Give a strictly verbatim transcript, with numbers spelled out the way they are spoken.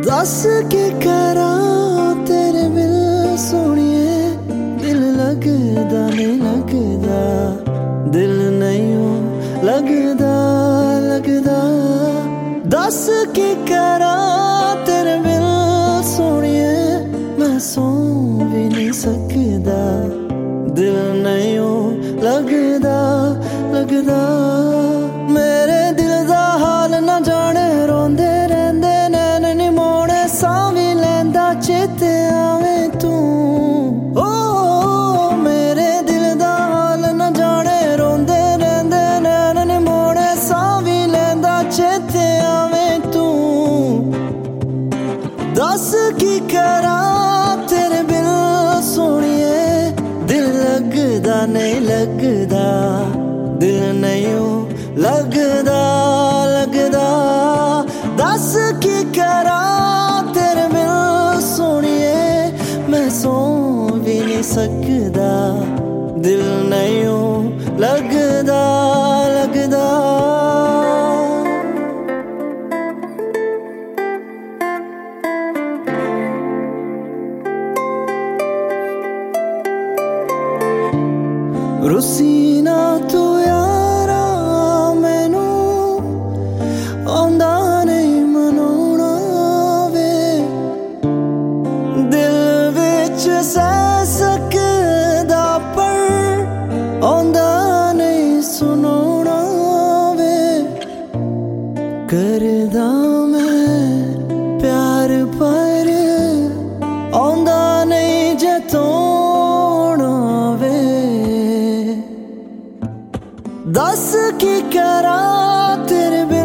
दस की करा तेरे बिल सोनिए, दिल लगदा नहीं लगदा, दिल नहीं लगदा लगदा। दस की करा तेरे बिल सोनिए, मैं सौ भी नहीं सकदा, दिल नहीं लगदा लगदा। मेरे दिल दा हाल ना जाने रोंदे रहंदे नैन नी मोड़े, सां भी लैंदा चेते आवे तू। ओ मेरे दिल दा हाल ना जाने रोंदे रहंदे नैन नी मोड़े, सां भी लैंदा चेते आवे तू। दस की करा तेरे बिल सोनिए, दिल लगदा नहीं लगदा, दिल नहीं लगदा लगदा। दस की करा तेरे बिल सोनिए, मैं सौ भी नहीं सकदा, दिल नहीं लगदा लगदा। रुसी ना तू यारा मैनू आंदा नहीं मनाउणा वे, दिल विच सह सकदा पर आंदा नहीं सुनाउणा वे। करदा मैं प्यार पर आंदा नहीं जतोणा वे। दस की करा तेरे